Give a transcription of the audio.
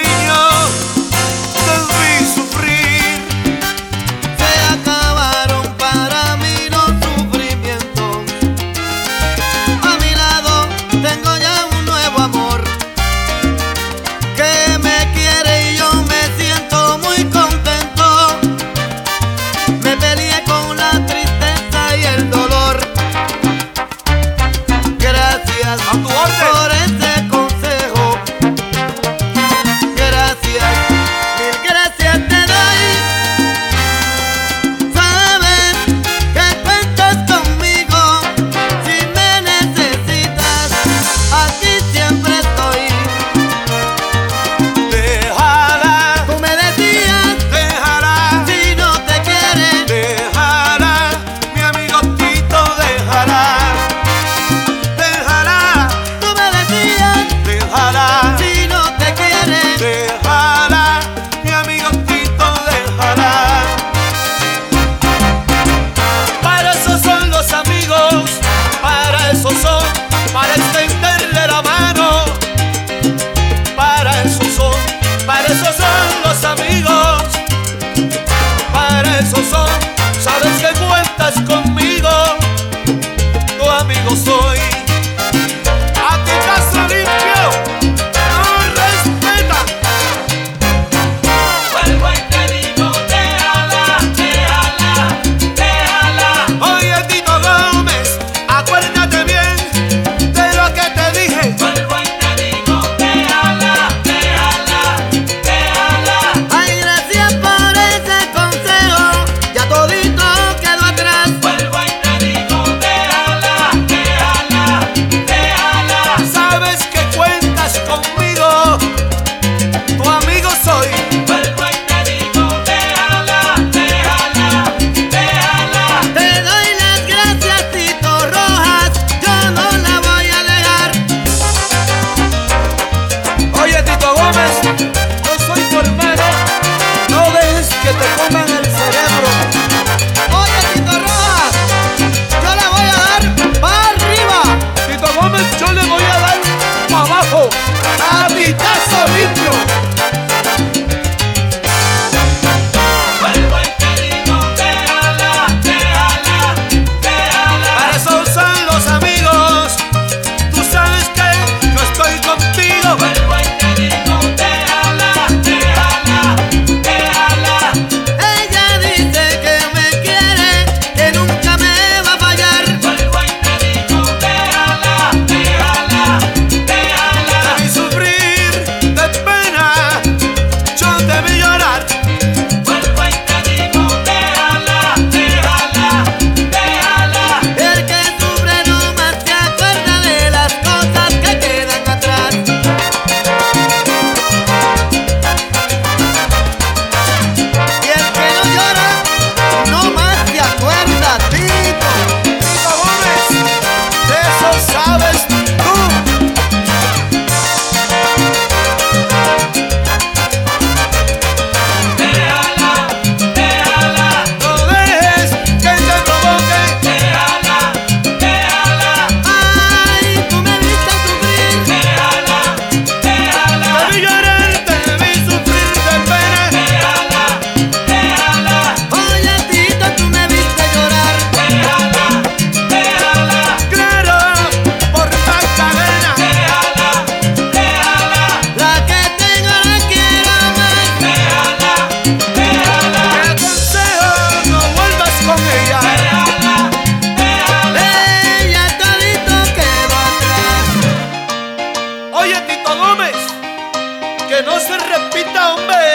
cariño te vi sufrir. Se acabaron para mí los sufrimientos. A mi lado tengo ya un nuevo amor que me quiere y yo me siento muy contento. Me peleé con la tristeza y el dolor. Gracias A tu orden. por ese consejo. Gracias, mil gracias te doy. Sabes que cuentas conmigo. Si me necesitas, aquí siempre estoy. Déjala, Tú me decías, déjala, si no te quiere, déjala, mi amigo Tito, déjala. Déjala, tú me decías, déjala, si no te quiere. déjala, mi amigo Tito, déjala. Para eso son los amigos, para eso son, para extenderle la mano. Para eso son los amigos, para eso son. Sabes que cuentas conmigo, tu amigo soy. A ti Castro Limpio, no respetan. Vuelvo y te digo, déjala, déjala, déjala. Oye Tito Gómez, acuérdate bien de lo que te dije. Vuelvo y te digo, déjala, déjala, déjala. Ay, gracias por ese consejo. Ya todito quedó atrás. Vuelvo y te digo, déjala, déjala, déjala. Sabes que cuentas conmigo, tu amigo soy. Vuelvo y te digo, déjala, déjala, déjala. Te doy las gracias, Tito Rojas. Yo no la voy a dejar. Oye Tito Gómez, yo soy tu hermano, no dejes que te coman el cerebro. Oye, Tito Rojas, yo la voy a dar para arriba. Tito Gómez, yo le voy a dar para abajo, a Titazo limpio. Vuelvo y te digo, déjala, déjala, déjala. Para eso son los amigos, tú sabes que yo estoy contigo. Vuelvo y te digo, déjala, déjala, déjala. Ella dice que me quiere, que nunca me va a fallar. Vuelvo y te digo, déjala, déjala, déjala. Te vi sufrir de pena, yo te vi llorar. Vuelvo y te digo, déjala, déjala, déjala. El que sufre no más se acuerda de las cosas que quedan atrás. Y el que no llora, no más se acuerda, Tito. Tito Gómez, de eso sabes tú. Déjala, déjala, No dejes que te provoque. déjala, déjala, Ay, tú me viste sufrir. déjala, déjala, Te vi llorar, te vi sufrir de pena. déjala, déjala, Oye, Tito, tú me viste llorar. déjala, déjala, Claro, por tanta pena. déjala, déjala, La que tengo la quiero más. déjala, déjala, Te aconsejo, no vuelvas con ella. déjala, déjala. Ella todito quedó atrás. Oye, Tito Gómez, que no se repita, hombre.